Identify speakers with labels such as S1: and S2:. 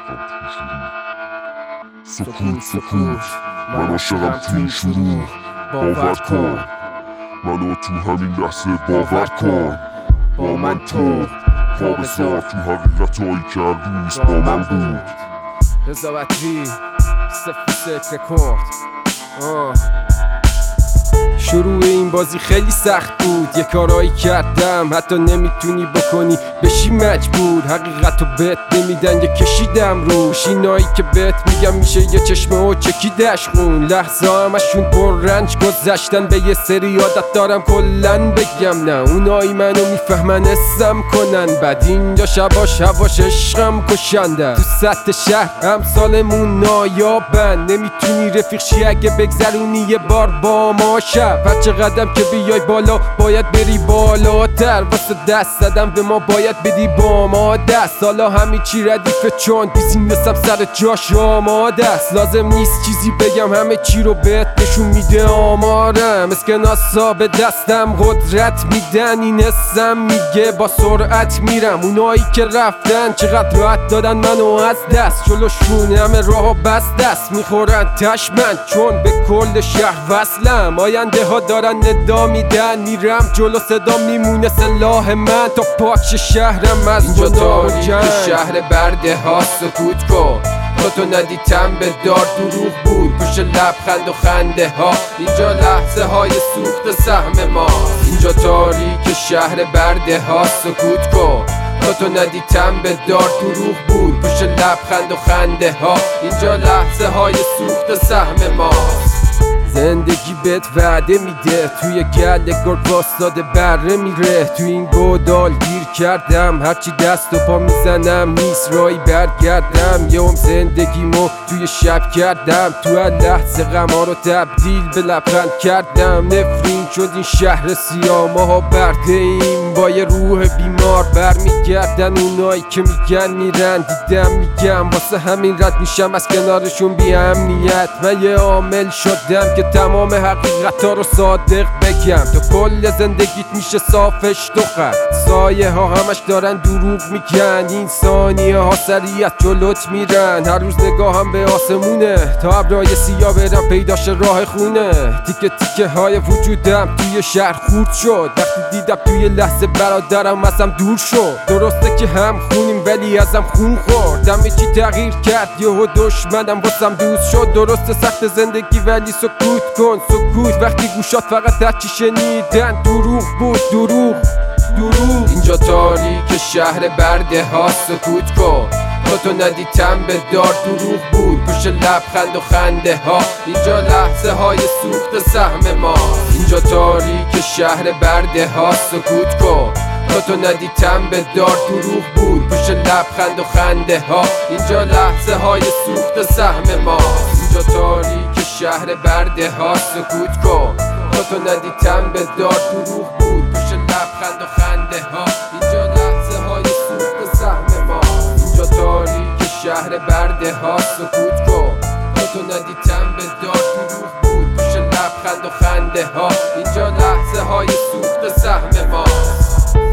S1: سکوت من عاشقم تو این شروع، باور کن منو تو همین لحظه باور کن. با من تو پا بذار تو حقیقتایی که هر روز با من بود.
S2: رضاوطی صفر رکورد. شروع این بازی خیلی سخت بود، یه کارایی کردم حتی نمیتونی بکنی بشی مجبور. حقیقتو بهت نمیدن یه کشیدم روش، اینایی که بهت میگم میشه یه چشمه و چکیدش خون. لحظه همشون پر رنج گذشتن، به یه سری عادت دارم کلن بگم نه. اونایی منو میفهمن اسم کنن، بعد اینجا شباش هواش عشقم کشنده. تو سطح شهر همسالمون نایابن، نمیتونی رفیق شی اگه بگذرونی یه بار با ما شب. هر چه قدم که بیای بالا باید بری بالاتر، واسه دست زدم به ما باید بدی با ما دست. حالا همین چی ردیفه چون بیزینسم سر جاش آماده است. لازم نیست چیزی بگم، همه چی رو بهت نشون میده آمارم. اسکناسا به دستم قدرت میدن، این حسم میگه با سرعت میرم. اونایی که رفتن چقدر راحت دادن منو از دست، جلوشون همه راهو بست دست میخورن تشمن چون به کل شهر وصلم. آینده ها دارن ندا میدن، میرم جلو صدا میمونه سلاح من تا پاک شهرم از اینجا تاریک شهر برده ها. سکوت کن تو ندی تنبه دار دروغ بود پشت لبخند و خنده ها. اینجا لحظه های سوخت سهم ما، اینجا تاریک شهر برده ها. سکوت کن تو ندی تنبه دار دروغ بود پشت لبخند و خنده ها. اینجا لحظه های سوخت سهم ما. زندگی بهت وعده میده، توی گل گرگ واسطاده بره میره. تو این گودال گیر کردم، هرچی دست و پا میزنم نیست رایی برگردم. یه زندگیمو توی شب کردم، تو هر لحظه غما رو تبدیل به لبخند کردم. نفرین شد این شهر سیاه، ماها برده ایم با یه روح بیمار. برمیگردن اونایی که میگن میرن، دیدم میگم واسه همین رد میشم از کنارشون بی امنیت. من یه عامل شدم که تمام حقیقتا رو صادق بگم. تو کل زندگیت میشه صافش تو خط، سایه ها همش دارن دروغ میگن. این ثانیه ها سریعت جلوت میرن، هر روز نگاهم به آسمونه تا ابرای سیاه برم پیداش راه خونه. تیکه تیکه های وجودم توی شهر خورد شد، وقتی دیدم توی لحظه برادرم ازم دور شد. درسته که هم خونیم ولی ازم خون خورد، همه چی تغییر کرد یهو دشمنم واسم دوست شد. درسته سخت زندگی ولی سکوت کن سکوت، وقتی گوشات فقط هرچی شنیدن دروغ بود. دروغ اینجا تاریک شهر برده ها. سکوت کن تو ندی تنبه دار دروغ بود پشت لبخند و خنده ها. اینجا لحظه های سوخت سهم ما، اینجا تاریک شهر برده ها. سکوت کن تو ندی تنبه دار دروغ بود پشت لبخند و خنده ها. اینجا لحظه های سوخت سهم ما، اینجا تاریک شهر برده ها. سکوت کن تو ندی تنبه دار دروغ بود پشت لبخند و خنده ها. اینجا لحظه های سوخت سهم ما، اینجا تاریک شهر برده ها. سکوت کن تو ندی تنبه دار دروغ بود پشت لبخند و خنده ها. اینجا لحظه های سوخت سهم ما.